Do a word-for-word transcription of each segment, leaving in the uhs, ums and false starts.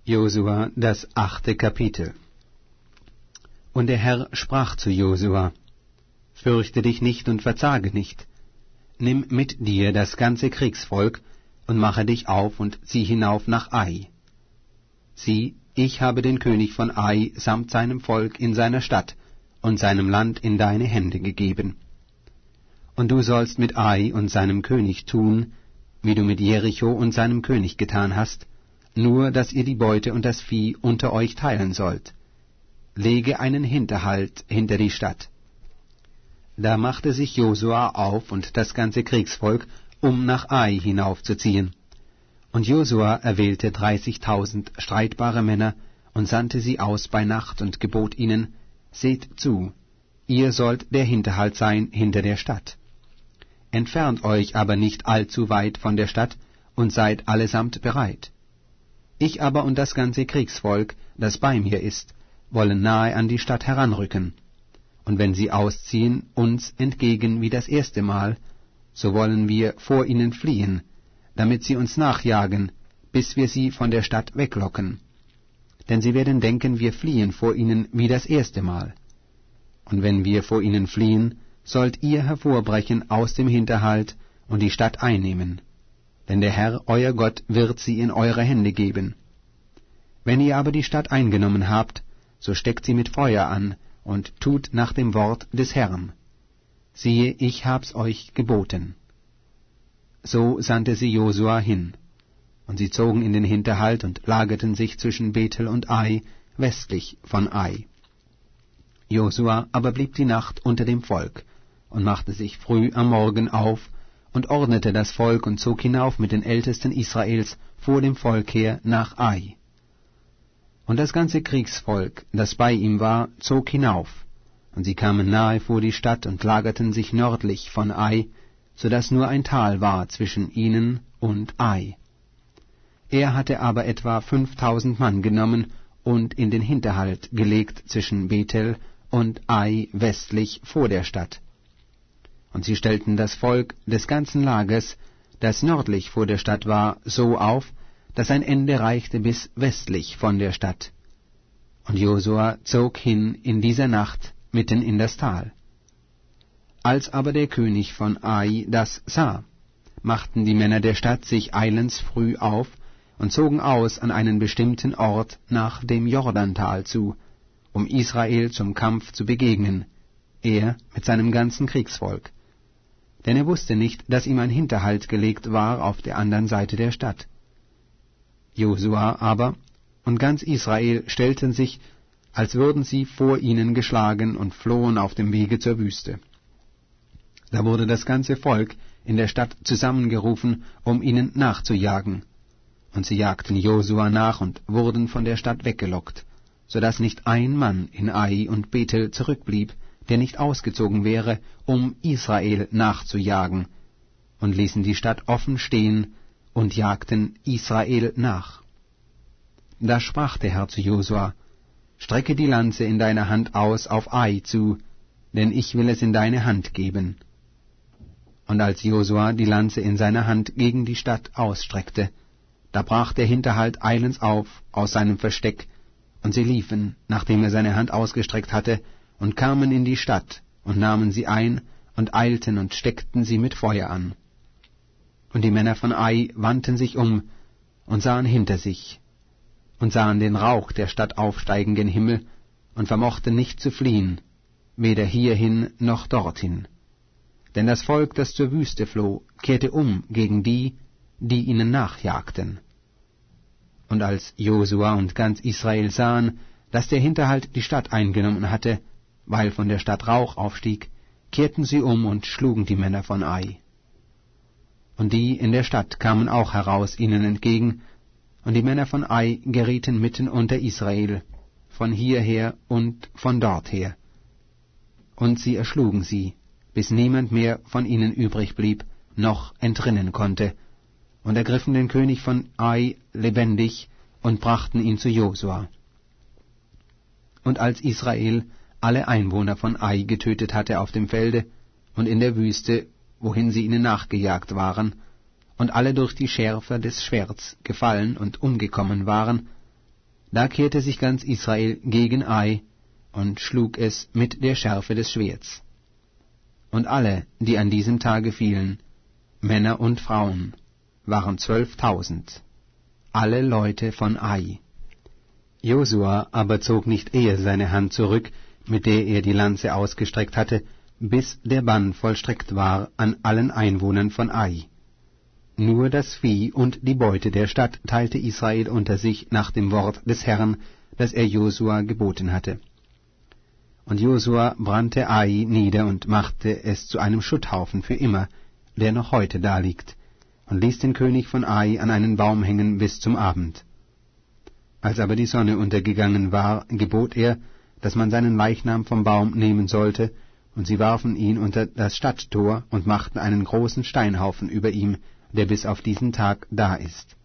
Josua, das achte Kapitel. Und der Herr sprach zu Josua: Fürchte dich nicht und verzage nicht. Nimm mit dir das ganze Kriegsvolk und mache dich auf und zieh hinauf nach Ai. Sieh, ich habe den König von Ai samt seinem Volk in seiner Stadt und seinem Land in deine Hände gegeben. Und du sollst mit Ai und seinem König tun, wie du mit Jericho und seinem König getan hast, nur dass ihr die Beute und das Vieh unter euch teilen sollt. Lege einen Hinterhalt hinter die Stadt. Da machte sich Josua auf und das ganze Kriegsvolk, um nach Ai hinaufzuziehen. Und Josua erwählte dreißigtausend streitbare Männer und sandte sie aus bei Nacht und gebot ihnen: Seht zu, ihr sollt der Hinterhalt sein hinter der Stadt. Entfernt euch aber nicht allzu weit von der Stadt und seid allesamt bereit. Ich aber und das ganze Kriegsvolk, das bei mir ist, wollen nahe an die Stadt heranrücken. Und wenn sie ausziehen uns entgegen wie das erste Mal, so wollen wir vor ihnen fliehen, damit sie uns nachjagen, bis wir sie von der Stadt weglocken. Denn sie werden denken, wir fliehen vor ihnen wie das erste Mal. Und wenn wir vor ihnen fliehen, sollt ihr hervorbrechen aus dem Hinterhalt und die Stadt einnehmen. Denn der Herr, euer Gott, wird sie in eure Hände geben. Wenn ihr aber die Stadt eingenommen habt, so steckt sie mit Feuer an und tut nach dem Wort des Herrn. Siehe, ich hab's euch geboten. So sandte sie Josua hin, und sie zogen in den Hinterhalt und lagerten sich zwischen Bethel und Ai, westlich von Ai. Josua aber blieb die Nacht unter dem Volk und machte sich früh am Morgen auf und ordnete das Volk und zog hinauf mit den Ältesten Israels vor dem Volk her nach Ai. Und das ganze Kriegsvolk, das bei ihm war, zog hinauf, und sie kamen nahe vor die Stadt und lagerten sich nördlich von Ai, so daß nur ein Tal war zwischen ihnen und Ai. Er hatte aber etwa fünftausend Mann genommen und in den Hinterhalt gelegt zwischen Bethel und Ai westlich vor der Stadt. Und sie stellten das Volk des ganzen Lagers, das nördlich vor der Stadt war, so auf, dass ein Ende reichte bis westlich von der Stadt. Und Josua zog hin in dieser Nacht mitten in das Tal. Als aber der König von Ai das sah, machten die Männer der Stadt sich eilends früh auf und zogen aus an einen bestimmten Ort nach dem Jordantal zu, um Israel zum Kampf zu begegnen, er mit seinem ganzen Kriegsvolk. Denn er wusste nicht, dass ihm ein Hinterhalt gelegt war auf der anderen Seite der Stadt. Josua aber und ganz Israel stellten sich, als würden sie vor ihnen geschlagen, und flohen auf dem Wege zur Wüste. Da wurde das ganze Volk in der Stadt zusammengerufen, um ihnen nachzujagen. Und sie jagten Josua nach und wurden von der Stadt weggelockt, so daß nicht ein Mann in Ai und Bethel zurückblieb, der nicht ausgezogen wäre, um Israel nachzujagen, und ließen die Stadt offen stehen und jagten Israel nach. Da sprach der Herr zu Josua: Strecke die Lanze in deiner Hand aus auf Ai zu, denn ich will es in deine Hand geben. Und als Josua die Lanze in seiner Hand gegen die Stadt ausstreckte, da brach der Hinterhalt eilends auf aus seinem Versteck, und sie liefen, nachdem er seine Hand ausgestreckt hatte, und kamen in die Stadt und nahmen sie ein und eilten und steckten sie mit Feuer an. Und die Männer von Ai wandten sich um und sahen hinter sich und sahen den Rauch der Stadt aufsteigen gen Himmel und vermochten nicht zu fliehen, weder hierhin noch dorthin. Denn das Volk, das zur Wüste floh, kehrte um gegen die, die ihnen nachjagten. Und als Josua und ganz Israel sahen, dass der Hinterhalt die Stadt eingenommen hatte, weil von der Stadt Rauch aufstieg, kehrten sie um und schlugen die Männer von Ai. Und die in der Stadt kamen auch heraus ihnen entgegen, und die Männer von Ai gerieten mitten unter Israel, von hierher und von dorther. Und sie erschlugen sie, bis niemand mehr von ihnen übrig blieb, noch entrinnen konnte, und ergriffen den König von Ai lebendig und brachten ihn zu Josua. Und als Israel alle Einwohner von Ai getötet hatte auf dem Felde und in der Wüste, wohin sie ihnen nachgejagt waren, und alle durch die Schärfe des Schwerts gefallen und umgekommen waren, Da kehrte sich ganz Israel gegen Ai und schlug es mit der Schärfe des Schwerts. Und alle, die an diesem Tage fielen, Männer und Frauen, waren zwölftausend, alle Leute von Ai. Josua aber zog nicht eher seine Hand zurück, mit der er die Lanze ausgestreckt hatte, bis der Bann vollstreckt war an allen Einwohnern von Ai. Nur das Vieh und die Beute der Stadt teilte Israel unter sich nach dem Wort des Herrn, das er Josua geboten hatte. Und Josua brannte Ai nieder und machte es zu einem Schutthaufen für immer, der noch heute daliegt, und ließ den König von Ai an einen Baum hängen bis zum Abend. Als aber die Sonne untergegangen war, gebot er, dass man seinen Leichnam vom Baum nehmen sollte, und sie warfen ihn unter das Stadttor und machten einen großen Steinhaufen über ihm, der bis auf diesen Tag da ist.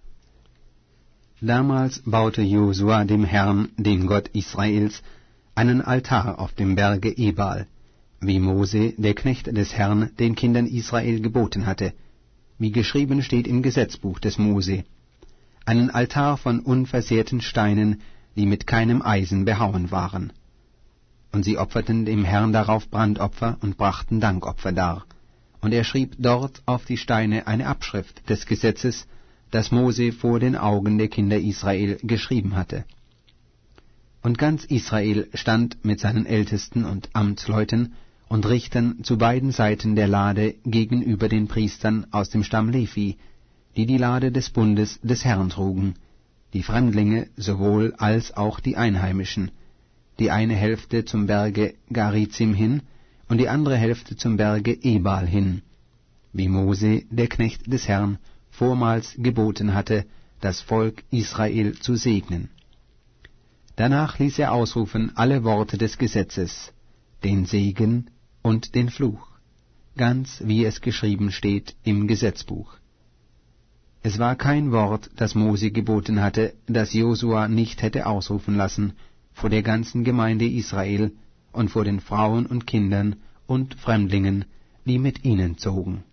Damals baute Josua dem Herrn, dem Gott Israels, einen Altar auf dem Berge Ebal, wie Mose, der Knecht des Herrn, den Kindern Israel geboten hatte, wie geschrieben steht im Gesetzbuch des Mose, einen Altar von unversehrten Steinen, die mit keinem Eisen behauen waren. Und sie opferten dem Herrn darauf Brandopfer und brachten Dankopfer dar. Und er schrieb dort auf die Steine eine Abschrift des Gesetzes, das Mose vor den Augen der Kinder Israel geschrieben hatte. Und ganz Israel stand mit seinen Ältesten und Amtsleuten und Richtern zu beiden Seiten der Lade gegenüber den Priestern aus dem Stamm Levi, die die Lade des Bundes des Herrn trugen, die Fremdlinge sowohl als auch die Einheimischen, die eine Hälfte zum Berge Garizim hin und die andere Hälfte zum Berge Ebal hin, wie Mose, der Knecht des Herrn, vormals geboten hatte, das Volk Israel zu segnen. Danach ließ er ausrufen alle Worte des Gesetzes, den Segen und den Fluch, ganz wie es geschrieben steht im Gesetzbuch. Es war kein Wort, das Mose geboten hatte, das Josua nicht hätte ausrufen lassen vor der ganzen Gemeinde Israel und vor den Frauen und Kindern und Fremdlingen, die mit ihnen zogen.